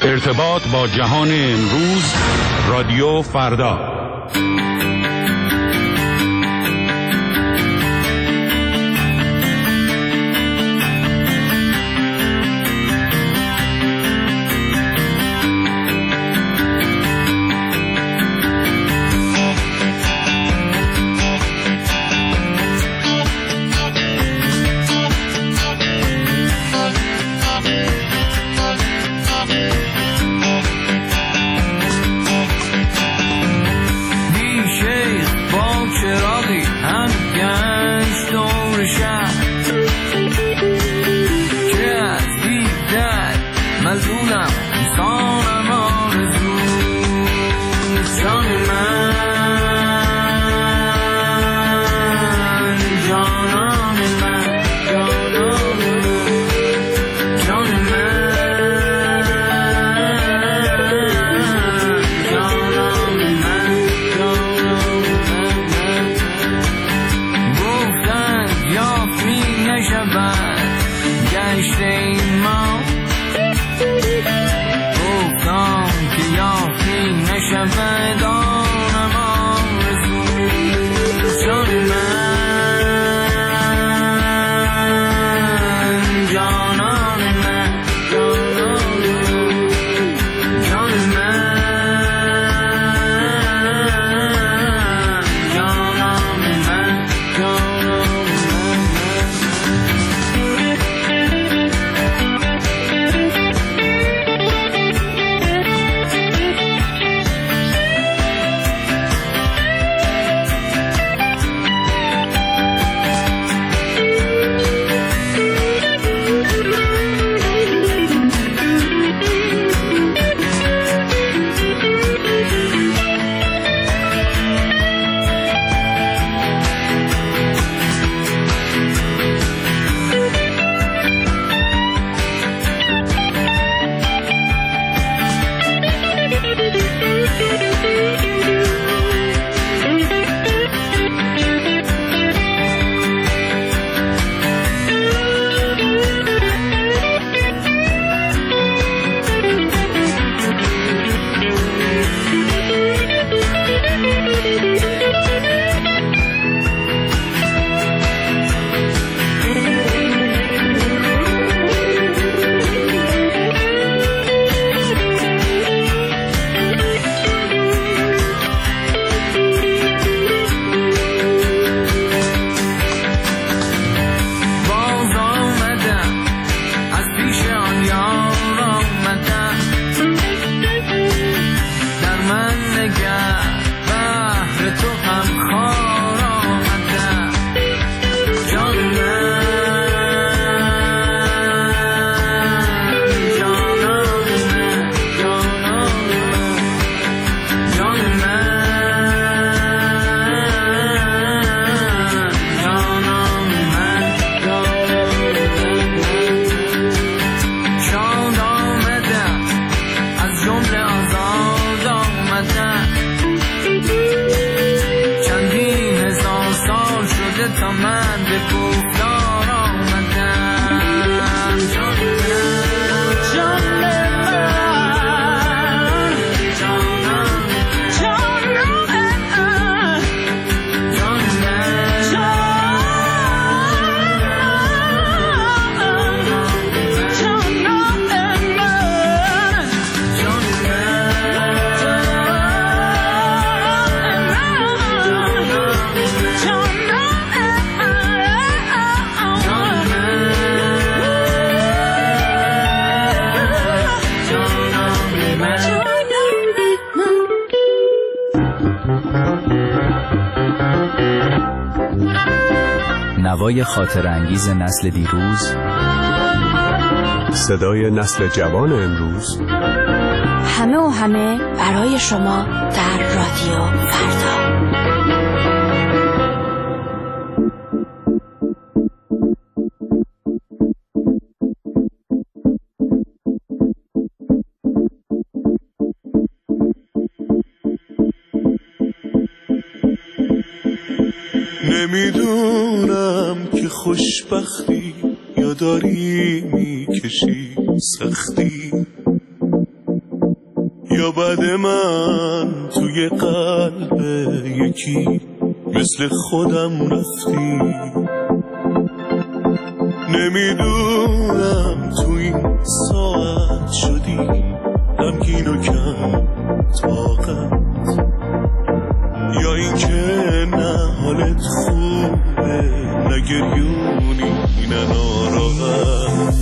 ارتباط با جهان امروز، رادیو فردا. نوای خاطر انگیز نسل دیروز، صدای نسل جوان امروز، همه و همه برای شما در رادیو فردا. نمیدونم که خوشبختی یا داری میکشی سختی، یا بعد من توی قلب یکی مثل خودم رفتی. نمیدونم تو این ساعت شدی غمگین و کم طاقت، یا این که نه حالت خوبه نه گریونی نه ناراحت.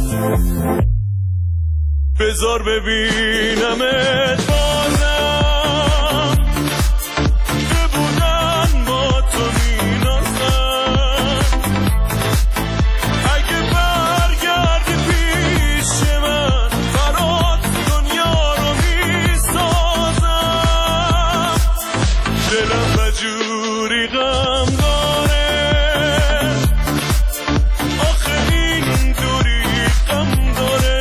بذار ببینمت بازم که بودن با تو مینازم. اگه برگردی پیش من برات دنیا رو میسازم. دلم بجوری غم داره آخه این دوری غم داره.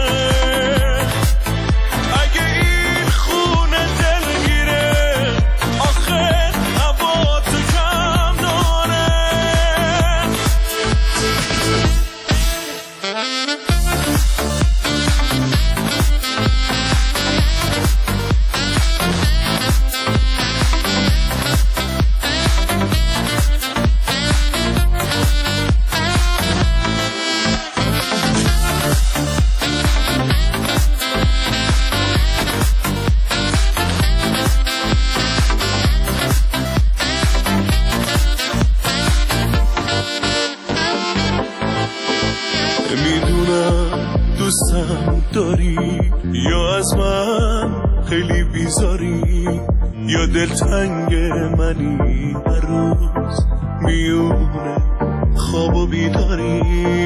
اگه این خونه دلگیره آخه هوا تو کم داره. میدونم دوستم داری یا از من خیلی بیزاری، یا دلتنگ منی هر روز میونه خواب و بیداری.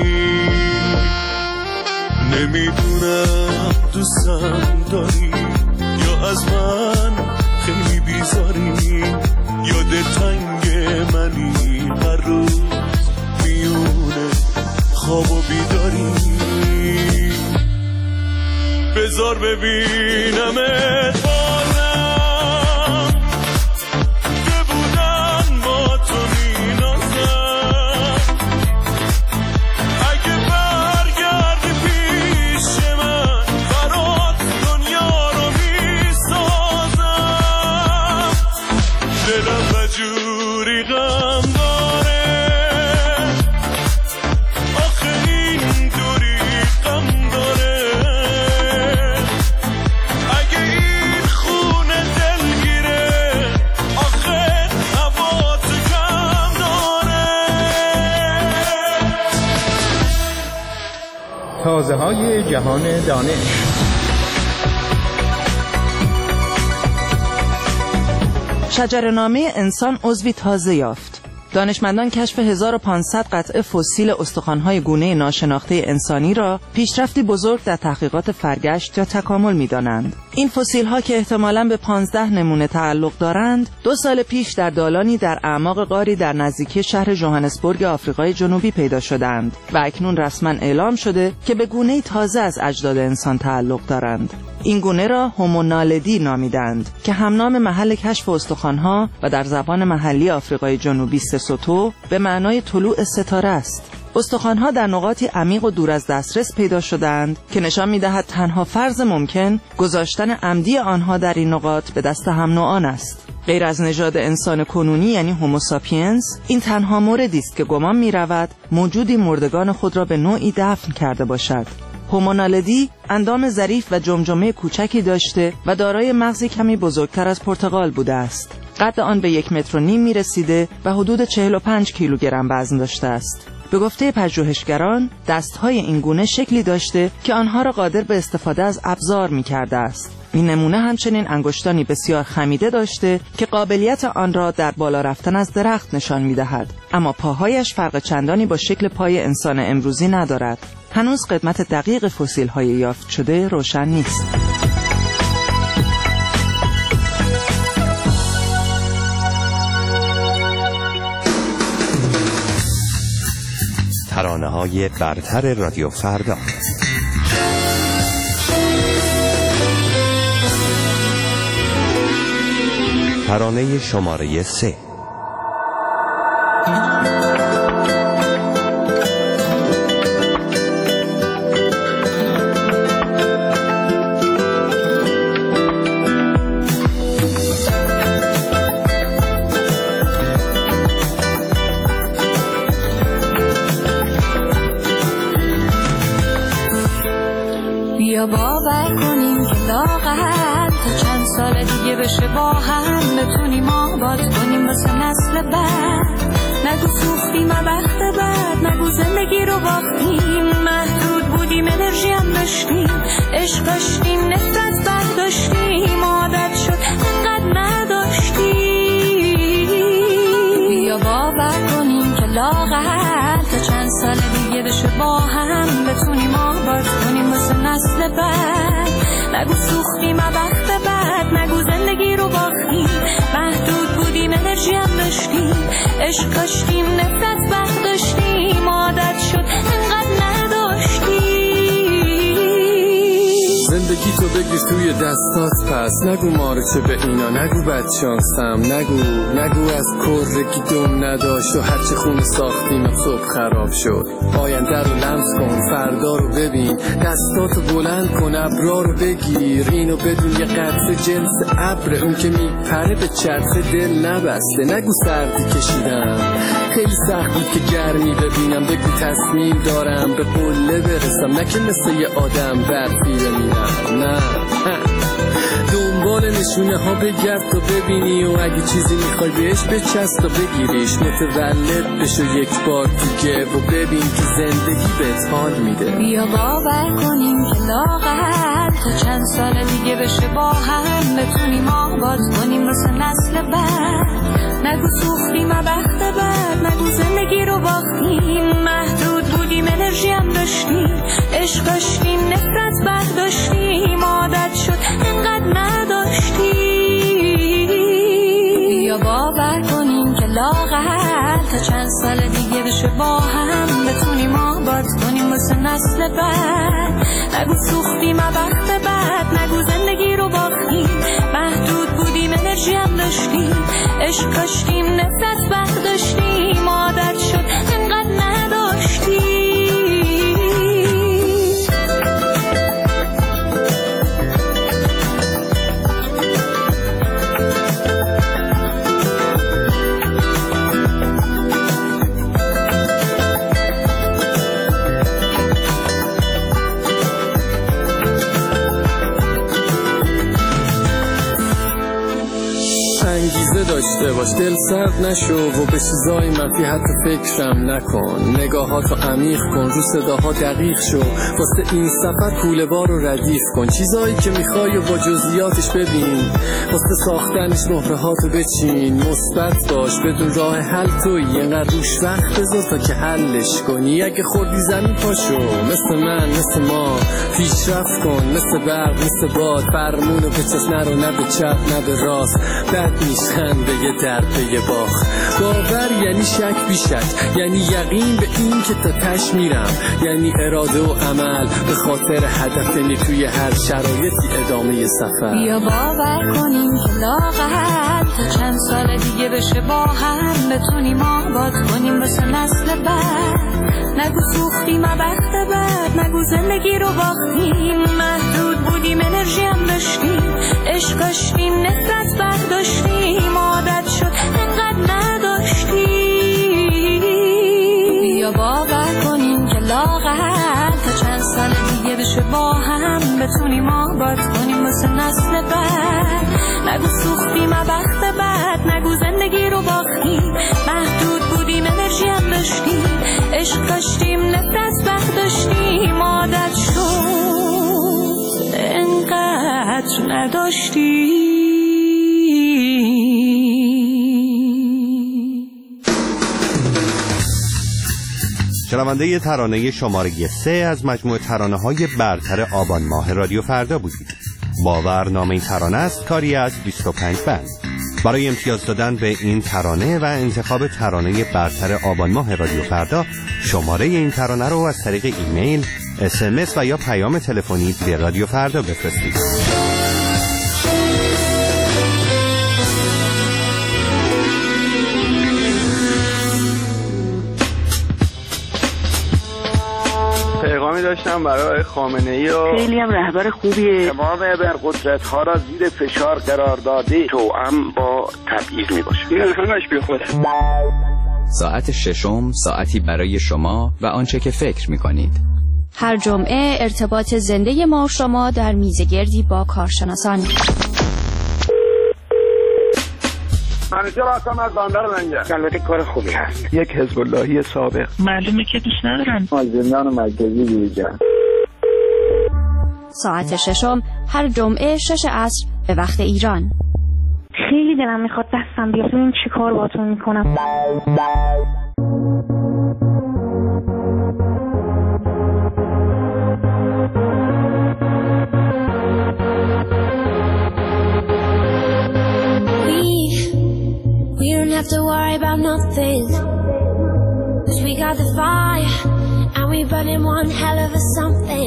نمیدونم دوستم داری یا از من خیلی بیزاری، یا دلتنگ منی هر روز میونه خواب و بیداری. بذار ببینمت بازم که بودن با تو مینازم. اگه برگردی پیش من برات دنیا رو میسازم. دلم بجوری غم داره آخه این دوری غم داره. اگه این خونه دلگیره آخه هوا تو کم داره. تازه های جهان دانش. شجره‌نامه انسان عضوی تازه یافت. دانشمندان کشف 1500 قطعه فسیل استخوان‌های گونه ناشناخته انسانی را پیشرفتی بزرگ در تحقیقات فرگشت یا تکامل می‌دانند. این فسیل‌ها که احتمالاً به 15 نمونه تعلق دارند، 2 سال پیش در دالانی در اعماق غاری در نزدیکی شهر ژوهانسبورگ آفریقای جنوبی پیدا شدند و اکنون رسما اعلام شده که به گونه‌ای تازه از اجداد انسان تعلق دارند. این گونه را هومونالدی نامیدند که همنام محل کشف استخوان‌ها و در زبان محلی آفریقای جنوبی سسوتو به معنای طلوع ستاره است. استخوان‌ها در نقاطی عمیق و دور از دسترس پیدا شدند که نشان می‌دهد تنها فرض ممکن گذاشتن عمدی آنها در این نقاط به دست هم نوعان است. غیر از نژاد انسان کنونی یعنی هوموساپینز، این تنها موردی است که گمان می‌رود موجودی مردگان خود را به نوعی دفن کرده باشد. هومونالدی اندام ظریف و جمجمه کوچکی داشته و دارای مغزی کمی بزرگتر از پرتقال بوده است. قد آن به 1.5 متر می‌رسیده و حدود 45 کیلوگرم وزن داشته است. به گفته پژوهشگران، دست‌های این گونه شکلی داشته که آنها را قادر به استفاده از ابزار می‌کرده است. این نمونه همچنین انگشتانی بسیار خمیده داشته که قابلیت آن را در بالا رفتن از درخت نشان می‌دهد، اما پاهایش فرق چندانی با شکل پای انسان امروزی ندارد. هنوز قدمت دقیق فسیل‌های یافت شده روشن نیست. ترانه‌های برتر رادیو فردا. ترانه شماره 3. بیا باور کنیم که لااقل تا چند سال دیگه بشه با هم بتونیم آباد کنیم واسه نسل بعد. نگو سوختیم بخت بعد، نگو زندگی رو باختیم، محدود بودیم انرژی هم داشتیم، عشق داشتیم نفرت برداشتیم، عادت شد انقدر نداشتیم. بیا باور کنیم که لااقل تا چند سال دیگه بشه با هم بتونیم آباد کنیم واسه نسل بعد. نگو سوختیم بخت بعد، نگو زندگی رو باختیم، محدود بودیم انرژی هم داشتیم، عشق داشتیم نفرت برداشتیم، عادت شد انقدر نداشتیم. زندگی تو بگیر توی دستات پس، نگو مارچه به اینا، نگو بدشانسم، نگو از کرگی دم نداشت و هرچه خونه ساختیم صبح خراب شد. آینده رو لمس کن، فردا رو ببین، دستاتو بلند کن، ابرا رو بگیر، اینو بدون یه قطره جنس ابر، اون که میپره به چرخ دل نبسته. نگو سردی کشیدم، خیلی سخت بود که گرمی ببینم، بگو تصمیم دارم به قله برسم، نه که مثل یه آدم برفی بمیرم. نه دنبال نشونه ها بگرد تا ببینی، و اگه چیزی میخوای بهش بچست تا بگیریش، متولد بشو یک بار دیگه و ببین که زندگی بهت حال میده. بیا باور کنیم که لااقل تا چند سال دیگه بشه با هم بتونیم آباد کنیم واسه نسل بعد. نگو سوختیم بخت بعد، نگو زندگی رو باختیم، محدود بودیم انرژی هم داشتیم، عشق داشتیم نفرت برداشتیم، عادت شد انقدر نداشتیم. بیا باور کنیم که لااقل تا چند سال دیگه بشه با هم بتونیم آباد کنیم واسه نسل بعد. نگو سوختیم بخت بعد، نگو زندگی رو باختیم، محدود بودیم انرژی هم داشتیم، عشق داشتیم نفرت برداشتیم، عادت شد انقدر نداشتیم. انگیزه داشته باش، دل سرد نشو و به چیزای منفی حتی فکرم نکن، نگاهاتو عمیق کن، رو صداها دقیق شو، واسه این سفر کوله بار رو ردیف کن، چیزایی که میخوای و با جزئیاتش ببین، واسه ساختنش مهره هاتو بچین، مثبت باش بدون راه حل تویی، اینقدر روش وقت بذار تا که حلش کنی، اگه خوردی زمین پاشو، مثل من مثل ما پیشرفت کن، مثل برق مثل باد، فرمونو بچست، نرو نه به چپ نه به راست، بد نیستن به یه درد به یه باخت. باور یعنی شک بی شک، یعنی یقین به این که تا تش میرم، یعنی اراده و عمل به خاطر هدف، یعنی توی هر شرایطی ادامه سفر. بیا باور کنیم که لااقل تا چند سال دیگه بشه با هم بتونیم آباد کنیم واسه نسل بعد. نگو سوختیم بخت بعد، نگو زندگی رو باختیم، محدود بودیم انرژی هم داشتیم، عشق داشتیم نفرت برداشتیم، عادت شد انقدر نداشتیم. بیا باور کنیم که لااقل تا چند سال دیگه بشه با هم بتونیم آباد کنیم واسه نسل بعد. نگو سوختیم بخت بعد، نگو زندگی رو باختیم، محدود بودیم انرژی هم داشتیم، عشق داشتیم نفرت برداشتیم، عادت شد انقدر نداشتیم. شنونده ترانه شماره 3 از مجموعه ترانه‌های برتر آبان ماه رادیو فردا بودید. باور نام این ترانه است، کاری از 25 بند. برای امتیاز دادن به این ترانه و انتخاب ترانه برتر آبان ماه رادیو فردا، شماره این ترانه رو از طریق ایمیل، SMS و یا پیام تلفنی به رادیو فردا بفرستید. پیغامی داشتم برای خامنه‌ای و خیلی هم رهبر خوبیه. تمام ابرقدرت‌ها را زیر فشار قرار داده، توأم با تبعیض میباشه. این همش بی خوده. ساعت ششم، ساعتی برای شما و آنچه که فکر میکنید. هر جمعه ارتباط زنده ما و شما در میزگردی با کارشناسان. منیجر هستم از بندر لنگر. البته کار خوبی هست. یک حزب اللهی سابق. معلومه که دوست ندارن. از زندان مرکزی بیرون. ساعت 6 هر جمعه 6 عصر به وقت ایران. خیلی دلم میخواد دستم بیاد ببینم چی کار باهاتون میکنم. We don't have to worry about nothing, 'cause we got the fire and we burning one hell of a something.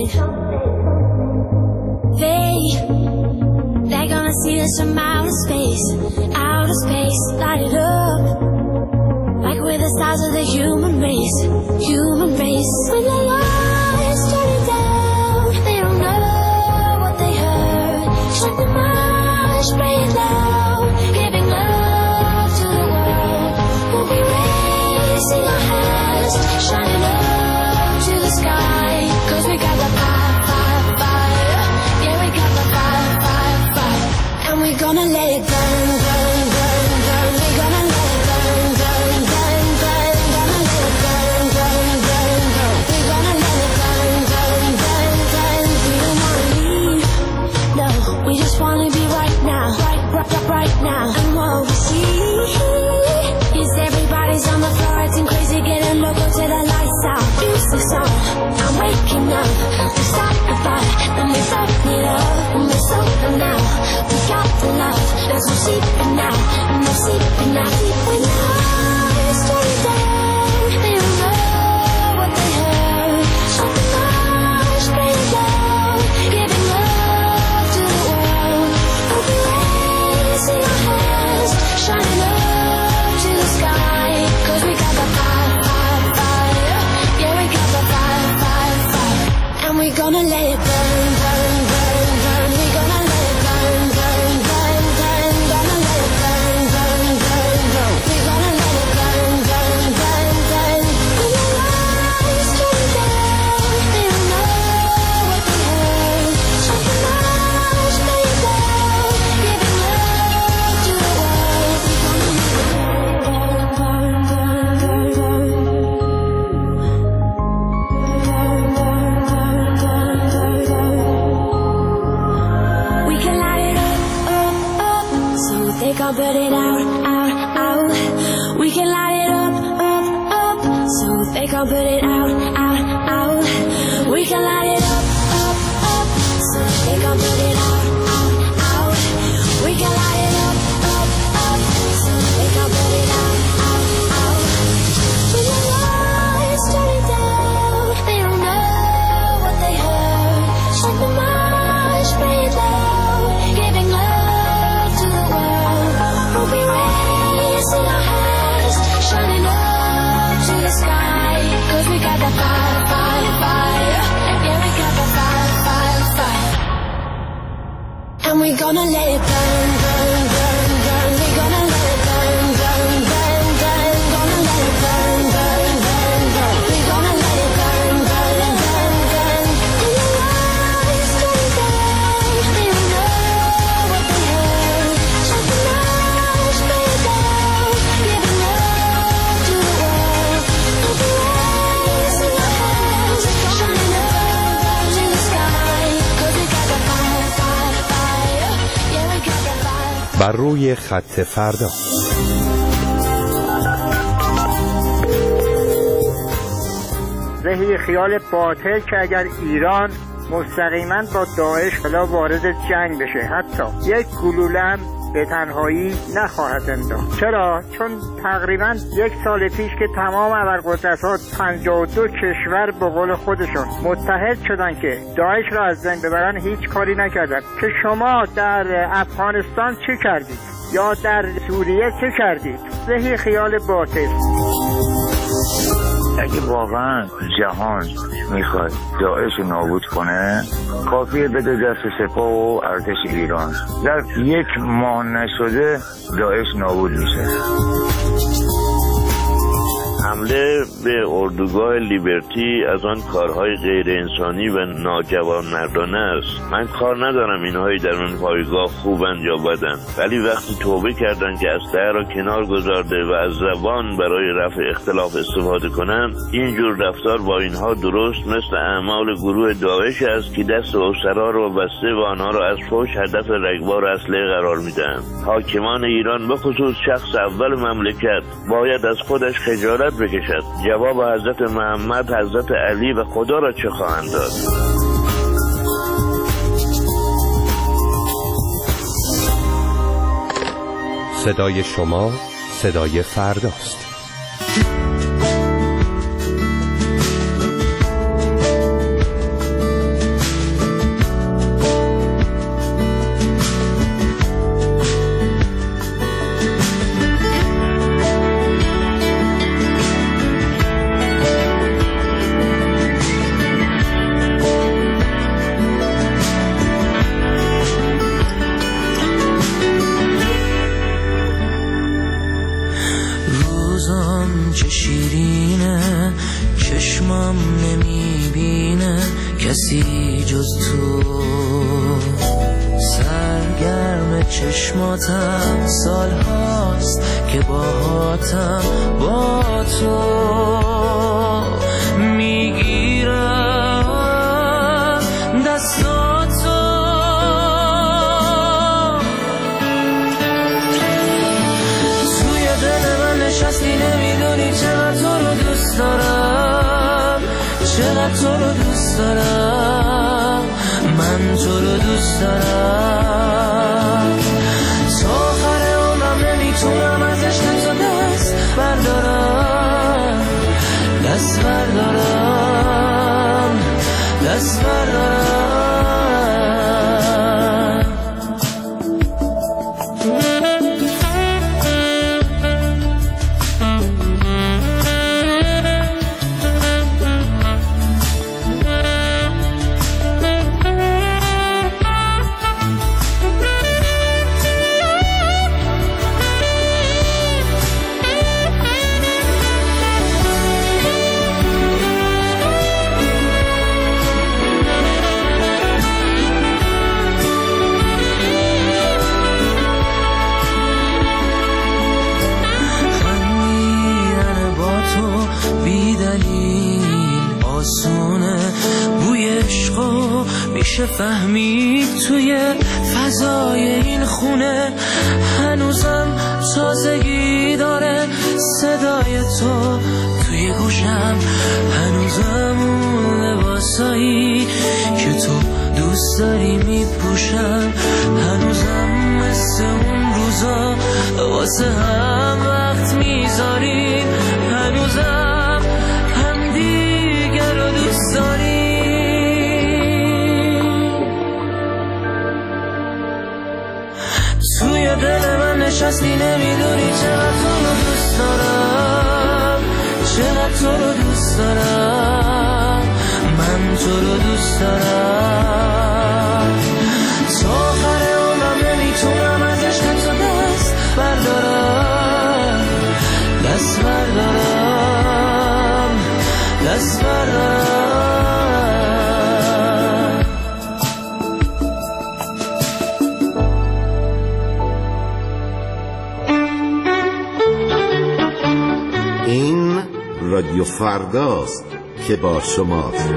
They're gonna see us from outer space, light it up like we're the stars of the human race. When the lights turn down, they don't know what they heard. Shut the marsh, play it loud, giving love to the world. We'll be raising our hands, shining up to the sky, 'cause we got the fire. Yeah, we got the fire. And we're gonna let it burn. We're gonna let it burn. Gonna let it burn. We're gonna let it burn. We don't wanna leave, no, we just wanna be right now. Right now. And what we see is everybody's on the floor acting crazy, getting loco till the lights out. Music song, I'm waking up. We stop the fight, then we stop it up. And we're sober now, we got the love. There's no sleeping now, no sleeping now. When the lights turn down, they don't know what they heard. Shut the marsh, play it loud, giving love to the world. We'll be raising our hands, shining up to the sky, 'cause we got the fire. Yeah, we got the fire. And we're gonna let it burn. We're gonna let it burn. Gonna let it burn. We're gonna let it burn. When the lights turn down, they don't know what they heard. Shut the marsh, play it loud, giving love to the world. We can light it up, so they can't put it out. We can light it up, so they can't put it out. We can light it up, so they can't put it out. We can light it up, so they can't put it out. When the lights turn down, they don't know what they heard. Shut the marsh, play it loud, giving love to the world. We'll be raising our hands, shining up to the sky, 'cause we got the fire. Yeah, we got the fire. And we're gonna let it burn. We're gonna let it burn. Gonna let it burn. We're gonna let it burn. When the lights turn down, they don't know what they heard. Shut the marsh, play it loud, giving love to the world. We'll be raising our hands, shining up to the sky, 'cause we got the fire. Yeah, we got the fire. بر روی خط فردا. ذهی خیال باطل که اگر ایران مستقیما با داعش حالا وارد جنگ بشه، حتی یک گلوله هم به تنهایی نخواهد انداخت. چرا؟ چون تقریبا یک سال پیش که تمام ابرقدرت‌ها 52 کشور به قول خودشون متحد شدن که داعش را از بین ببرن، هیچ کاری نکردن. که شما در افغانستان چه کردید؟ یا در سوریه چه کردید؟ ذهی خیال باطل. اگه واقعا جهان میخواد داعش رو نابود کنه، کافیه بده دست سپاه و ارتش ایران. در 1 ماه نشده داعش نابود میشه. حمله به اردوگاه لیبرتی از آن کارهای غیر انسانی و ناجوانمردانه است. من کار ندارم اینهایی در اون پایگاه خوبند یا بدند، ولی وقتی توبه کردند که اسلحه را کنار گذارده و از زبان برای رفع اختلاف استفاده کنند، اینجور رفتار با اینها درست مثل اعمال گروه داعش است که دست اسرا را بسته و آنها را از فوش هدف رگبار اسلحه قرار میدهند. حاکمان ایران به خصوص شخص اول مملکت باید از خودش خجالت بکشد. جواب حضرت محمد، حضرت علی و خدا را چه خواهند داد؟ صدای شما صدای فرداست. چه شیرینه چشمم نمیبینه کسی جز تو، سرگرم چشماتم سال هاست که باهاتم با تو میگیرم دستاتو، توی دل من نشستی نمیدونی چقدر تو رو دوست دارم، چقدر تو رو دوست دارم، من تو رو دوست دارم، تا آخر عمرم نمیتونم از عشق تو دست بردارم، دست بردارم، دست بردارم. میشه فهمید توی فضای این خونه هنوزم تازگی داره صدای تو توی گوشم، هنوزم اون لباسایی که تو دوست داری میپوشم، هنوزم مثل اون روزا واسه هم وقت میذاریم، هنوزم هم دیگر رو دوست داریم. توی دل من نشستی نمیدونی چقدر تو رو دوست دارم، چقدر تو رو دوست دارم، من تو رو دوست دارم، تا آخر عمرم نمیتونم از عشق تو دست بردارم، دست بردارم، دست بردارم. این رادیو فرداست که با شماست.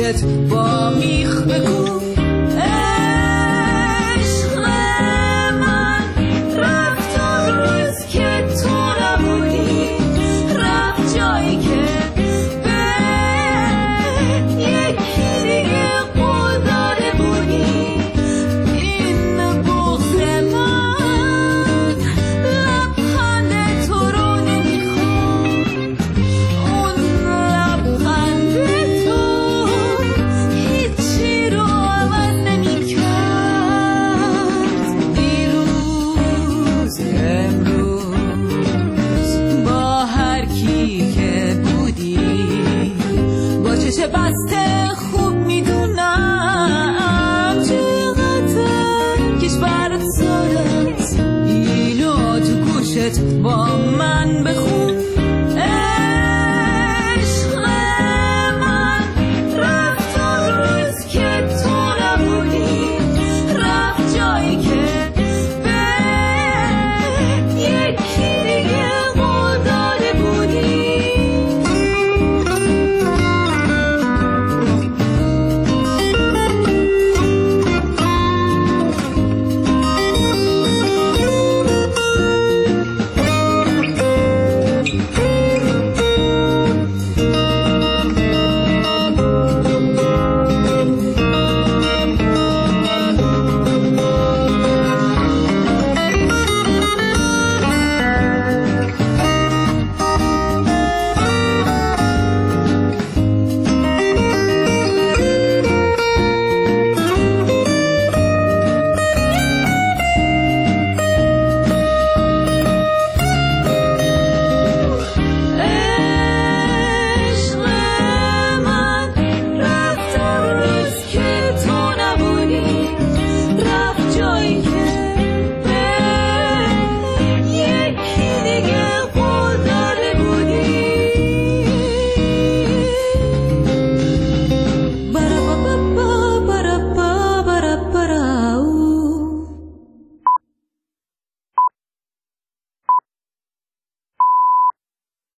دلت با میخ بگو